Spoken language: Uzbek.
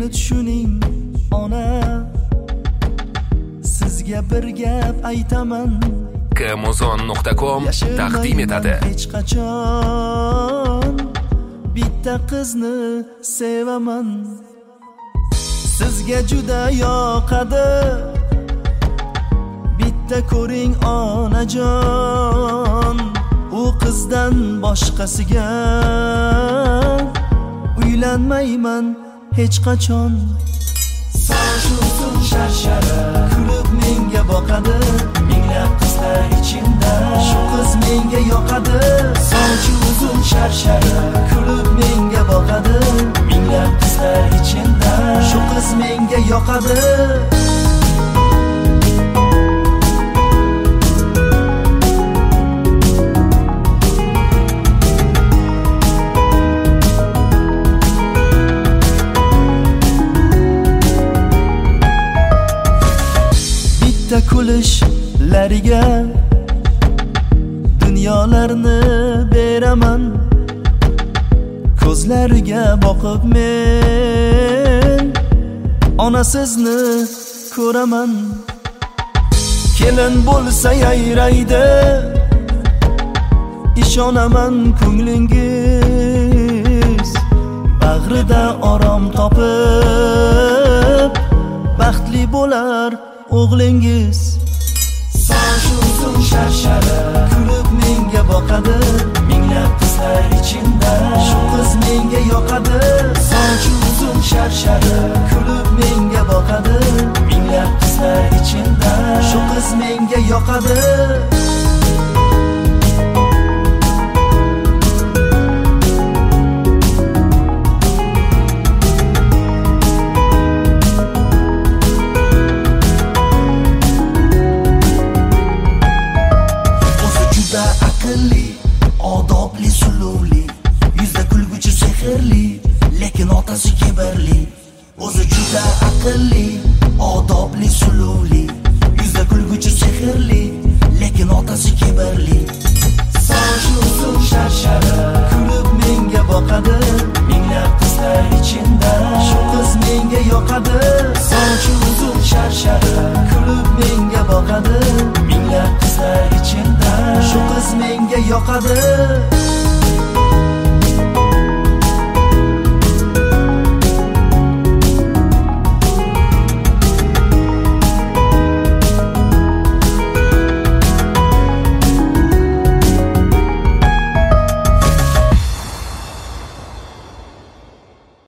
meni tushuning ona, sizga bir gap aytaman. Kmozon.com taqdim etadi. Hech qachon bitta qizni sevaman. Sizga juda yoqadi, bitta ko'ring onajon. U qizdan boshqasiga uylanmayman hech qachon. Soch uzun sharshara kulib menga boqadi, minglab qizlar ichimda shu qiz menga yoqadi. Soch uzun sharshara kulib menga boqadi, minglab qizlar ichimda shu qiz menga yoqadi. Kulishlariga dunyolarni beraman. Ko'zlariga boqib men ona sizni ko'raman. Kelin bo'lsa yayraydi, ishonaman ko'nglingiz bag'rida orom topib baxtli bo'lar o'g'lingiz. Soch uzun sharshara kulib menga boqadi, minglab qizlar ichimda shu qiz menga yoqadi. Soch uzun sharshara kulib menga boqadi, minglab qizlar ichimda shu qiz menga yoqadi. Odobli, suluvli, yuzda kulguchi sehrli, lekin otasi kibrli. O'zi juda aqlli, odobli, suluvli, yuzda kulguchi sehrli, lekin otasi kibrli. Soch uzun sharshara kulib menga boqadi, minglab qizlar ichimda shu qiz menga yoqadi. Soch uzun sharshara kulib menga boqadi, minglab qizlar ichimda shu qiz menga yoqadi.